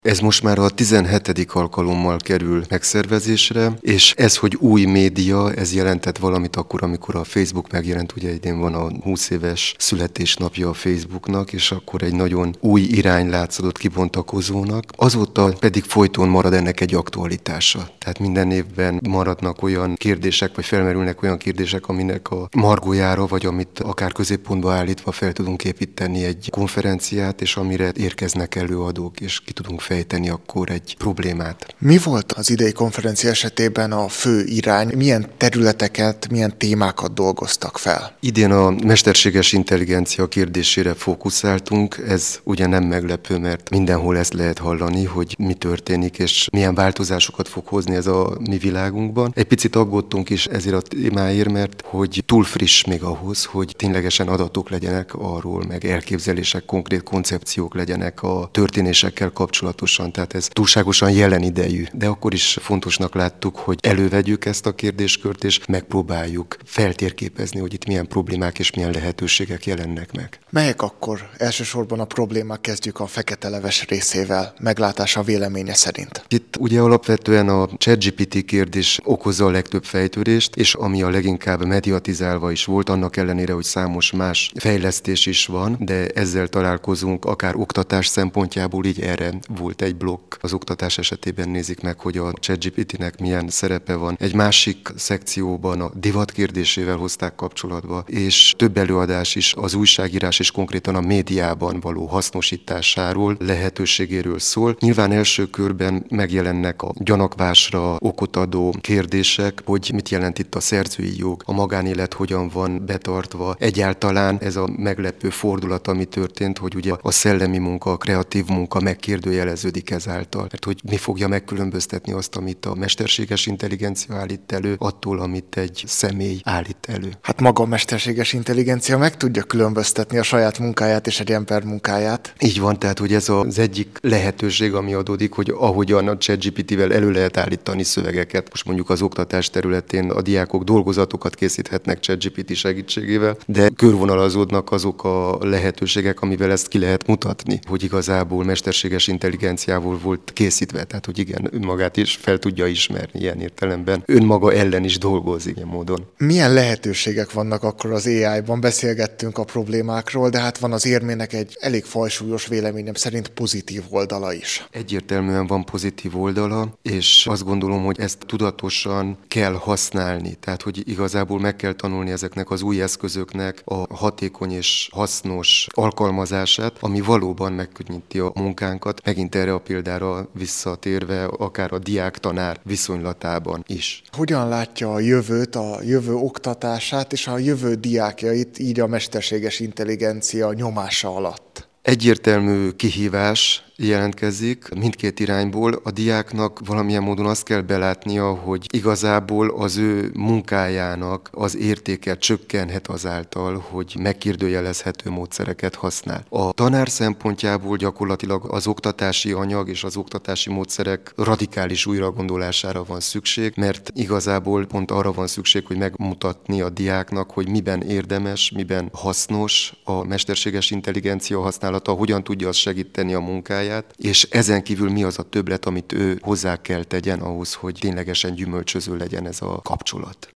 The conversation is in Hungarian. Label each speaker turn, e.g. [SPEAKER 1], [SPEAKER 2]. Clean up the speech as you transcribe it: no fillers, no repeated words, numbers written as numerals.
[SPEAKER 1] Ez most már a 17. alkalommal kerül megszervezésre, és ez, hogy új média, ez jelentett valamit akkor, amikor a Facebook megjelent, ugye idén van a 20 éves születésnapja a Facebooknak, és akkor egy nagyon új irány látszódott kibontakozónak. Azóta pedig folyton marad ennek egy aktualitása. Tehát minden évben maradnak olyan kérdések, vagy felmerülnek olyan kérdések, aminek a margójára, vagy amit akár középpontba állítva fel tudunk építeni egy konferenciát, és amire érkeznek előadók, és ki tudunk fejteni akkor egy problémát.
[SPEAKER 2] Mi volt az idei konferencia esetében a fő irány? Milyen területeket, milyen témákat dolgoztak fel?
[SPEAKER 1] Idén a mesterséges intelligencia kérdésére fókuszáltunk. Ez ugye nem meglepő, mert mindenhol ezt lehet hallani, hogy mi történik, és milyen változásokat fog hozni ez a mi világunkban. Egy picit aggódtunk is ezért a témáért, mert hogy túl friss még ahhoz, hogy ténylegesen adatok legyenek arról, meg elképzelések, konkrét koncepciók legyenek a történésekkel kapcsolatosan. Tehát ez túlságosan jelen idejű. De akkor is fontosnak láttuk, hogy elővegyük ezt a kérdéskört, és megpróbáljuk feltérképezni, hogy itt milyen problémák és milyen lehetőségek jelennek meg.
[SPEAKER 2] Melyek akkor elsősorban a problémák? Kezdjük a fekete leves részével, meglátása véleménye szerint.
[SPEAKER 1] Itt ugye alapvetően a ChatGPT kérdés okozza a legtöbb fejtörést, és ami a leginkább mediatizálva is volt, annak ellenére, hogy számos más fejlesztés is van, de ezzel találkozunk akár oktatás szempontjából, így erre volt egy blokk. Az oktatás esetében nézik meg, hogy a ChatGPT-nek milyen szerepe van. Egy másik szekcióban a divat kérdésével hozták kapcsolatba, és több előadás is az újságírás és konkrétan a médiában való hasznosításáról, lehetőségéről szól. Nyilván első körben megjelennek a gyanakvásra okot adó kérdések, hogy mit jelent itt a szerzői jog, a magánélet hogyan van betartva. Egyáltalán ez a meglepő fordulat, ami történt, hogy ugye a szellemi munka, a kreatív munka megkérdőjeleződik ezáltal. Mert hogy mi fogja megkülönböztetni azt, amit a mesterséges intelligencia állít elő, attól, amit egy személy állít elő.
[SPEAKER 2] Hát maga a mesterséges intelligencia meg tudja különböztetni a saját munkáját és egy ember munkáját.
[SPEAKER 1] Így van, tehát hogy ez az egyik lehetőség, ami adódik, hogy ahogyan a ChatGPT-vel elő lehet állítani szövegeket. Most mondjuk az oktatás területén a diákok dolgozatokat készíthetnek ChatGPT segítségével, de körvonalazódnak azok a lehetőségek, amivel ezt ki lehet mutatni, hogy igazából mesterséges intelligenciával volt készítve, tehát hogy igen, önmagát is fel tudja ismerni ilyen értelemben, önmaga ellen is dolgozik ilyen módon.
[SPEAKER 2] Milyen lehetőségek vannak akkor az AI-ban? Beszélgettünk a problémákról, de hát van az érmének egy elég fajsúlyos, véleményem szerint pozitív oldala is.
[SPEAKER 1] Egyértelműen van pozitív oldala, és azt gondolom, hogy ezt tudatosan kell használni, tehát hogy igazából meg kell tanulni ezeknek az új eszközöknek a hatékony és hasznos alkalmazását, ami valóban megkönnyíti a munkánkat, megint erre a példára visszatérve, akár a diák-tanár viszonylatában is.
[SPEAKER 2] Hogyan látja a jövőt, a jövő oktatását és a jövő diákjait így a mesterséges intelligencia nyomása alatt?
[SPEAKER 1] Egyértelmű kihívás jelentkezik mindkét irányból. A diáknak valamilyen módon azt kell belátnia, hogy igazából az ő munkájának az értéke csökkenhet azáltal, hogy megkérdőjelezhető módszereket használ. A tanár szempontjából gyakorlatilag az oktatási anyag és az oktatási módszerek radikális újragondolására van szükség, mert igazából pont arra van szükség, hogy megmutatni a diáknak, hogy miben érdemes, miben hasznos a mesterséges intelligencia használata, hogyan tudja azt segíteni a munkáját, és ezen kívül mi az a többlet, amit ő hozzá kell tegyen ahhoz, hogy ténylegesen gyümölcsöző legyen ez a kapcsolat.